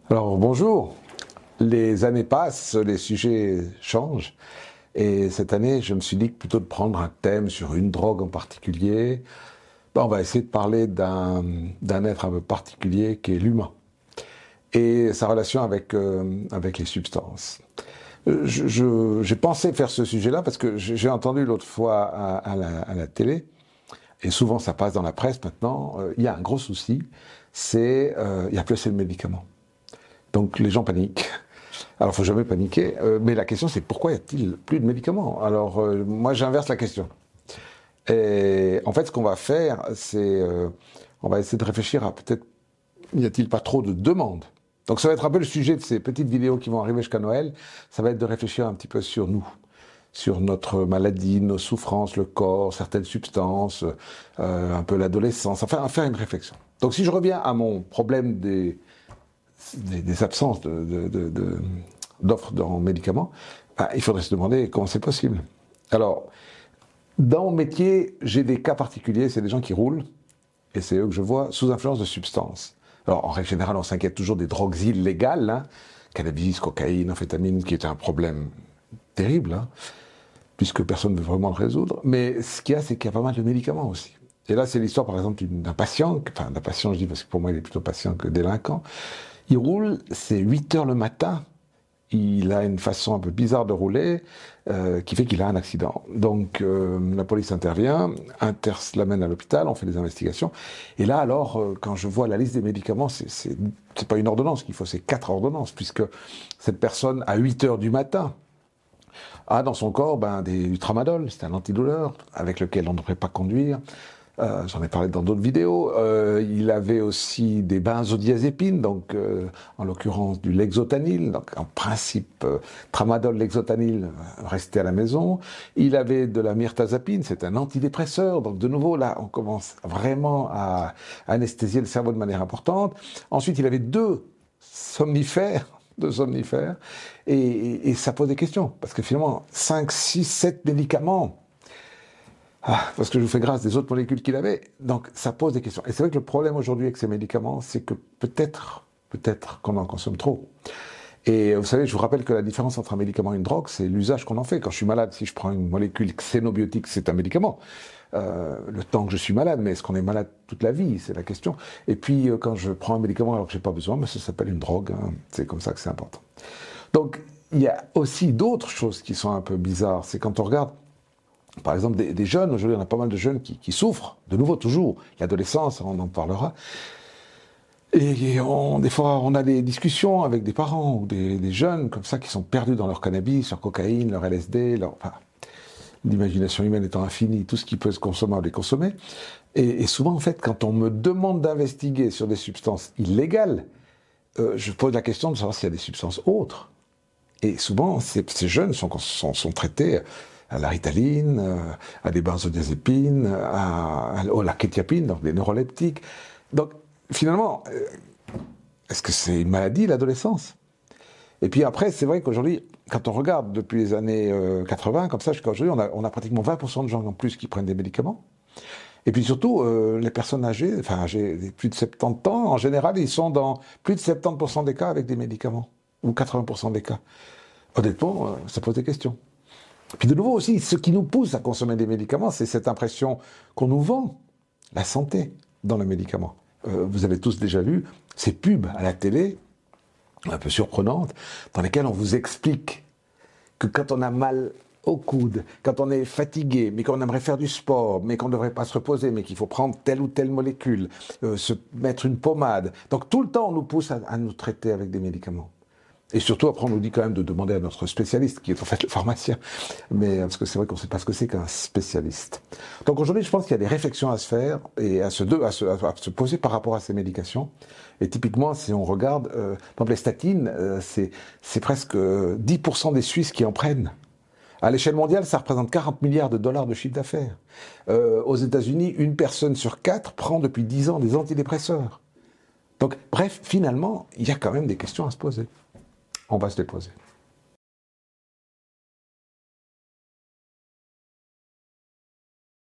Alors bonjour, les années passent, les sujets changent et cette année je me suis dit que plutôt de prendre un thème sur une drogue en particulier, on va essayer de parler d'un être un peu particulier qui est l'humain et sa relation avec les substances. J'ai pensé faire ce sujet-là parce que j'ai entendu l'autre fois à la télé, et souvent ça passe dans la presse maintenant, il y a un gros souci, c'est il n'y a plus assez de médicaments. Donc les gens paniquent. Alors il faut jamais paniquer, mais la question c'est pourquoi y a-t-il plus de médicaments? Alors moi j'inverse la question. Et en fait ce qu'on va faire, c'est on va essayer de réfléchir à peut-être n'y a-t-il pas trop de demandes. Donc ça va être un peu le sujet de ces petites vidéos qui vont arriver jusqu'à Noël. Ça va être de réfléchir un petit peu sur nous, sur notre maladie, nos souffrances, le corps, certaines substances, un peu l'adolescence. Enfin, faire une réflexion. Donc si je reviens à mon problème des absences d'offres en médicaments, il faudrait se demander comment c'est possible. Alors, dans mon métier, j'ai des cas particuliers, c'est des gens qui roulent, et c'est eux que je vois, sous influence de substances. Alors, en règle générale, on s'inquiète toujours des drogues illégales, hein, cannabis, cocaïne, amphétamine, qui est un problème terrible, hein, puisque personne ne veut vraiment le résoudre. Mais ce qu'il y a, c'est qu'il y a pas mal de médicaments aussi. Et là, c'est l'histoire, par exemple, d'un patient, enfin d'un patient, je dis parce que pour moi, il est plutôt patient que délinquant. Il roule, c'est 8 heures le matin. Il a une façon un peu bizarre de rouler qui fait qu'il a un accident. Donc la police intervient, l'amène à l'hôpital, on fait des investigations. Et là alors, quand je vois la liste des médicaments, c'est pas une ordonnance qu'il faut, c'est 4 ordonnances, puisque cette personne, à 8 heures du matin, a dans son corps du tramadol, c'est un antidouleur avec lequel on ne devrait pas conduire. J'en ai parlé dans d'autres vidéos. Il avait aussi des benzodiazépines, donc en l'occurrence du Lexotanil, donc en principe tramadol, Lexotanil, restait à la maison. Il avait de la mirtazapine, c'est un antidépresseur, donc de nouveau là on commence vraiment à anesthésier le cerveau de manière importante. Ensuite il avait deux somnifères, et ça pose des questions, parce que finalement 5, 6, 7 médicaments. Parce que je vous fais grâce des autres molécules qu'il avait, donc ça pose des questions. Et c'est vrai que le problème aujourd'hui avec ces médicaments, c'est que peut-être qu'on en consomme trop. Et vous savez, je vous rappelle que la différence entre un médicament et une drogue, c'est l'usage qu'on en fait. Quand je suis malade, si je prends une molécule xénobiotique, c'est un médicament. Le temps que je suis malade, mais est-ce qu'on est malade toute la vie? C'est la question. Et puis, quand je prends un médicament alors que j'ai pas besoin, ça s'appelle une drogue. Hein. C'est comme ça que c'est important. Donc, il y a aussi d'autres choses qui sont un peu bizarres. C'est quand on regarde par exemple, des jeunes, aujourd'hui on a pas mal de jeunes qui souffrent, de nouveau toujours, l'adolescence, on en parlera. Et des fois on a des discussions avec des parents ou des jeunes comme ça qui sont perdus dans leur cannabis, leur cocaïne, leur LSD, l'imagination humaine étant infinie, tout ce qui peut se consommer, on les consommer. Et souvent en fait, quand on me demande d'investiguer sur des substances illégales, je pose la question de savoir s'il y a des substances autres. Et souvent ces jeunes sont traités à la ritaline, à des benzodiazépines, à la kétiapine, donc des neuroleptiques. Donc, finalement, est-ce que c'est une maladie, l'adolescence? Et puis après, c'est vrai qu'aujourd'hui, quand on regarde depuis les années 80, comme ça, jusqu'à aujourd'hui, on a pratiquement 20% de gens en plus qui prennent des médicaments. Et puis surtout, les personnes âgées, plus de 70 ans, en général, ils sont dans plus de 70% des cas avec des médicaments, ou 80% des cas. Honnêtement, ça pose des questions. Puis de nouveau aussi, ce qui nous pousse à consommer des médicaments, c'est cette impression qu'on nous vend la santé dans le médicament. Vous avez tous déjà vu ces pubs à la télé, un peu surprenantes, dans lesquelles on vous explique que quand on a mal au coude, quand on est fatigué, mais qu'on aimerait faire du sport, mais qu'on ne devrait pas se reposer, mais qu'il faut prendre telle ou telle molécule, se mettre une pommade. Donc tout le temps, on nous pousse à nous traiter avec des médicaments. Et surtout, après, on nous dit quand même de demander à notre spécialiste, qui est en fait le pharmacien. Mais, parce que c'est vrai qu'on ne sait pas ce que c'est qu'un spécialiste. Donc aujourd'hui, je pense qu'il y a des réflexions à se faire et à se poser par rapport à ces médications. Et typiquement, si on regarde, par exemple, les statines, c'est presque 10% des Suisses qui en prennent. À l'échelle mondiale, ça représente 40 milliards de dollars de chiffre d'affaires. Aux États-Unis, une personne sur 4 prend depuis 10 ans des antidépresseurs. Donc, bref, finalement, il y a quand même des questions à se poser. On va se les poser.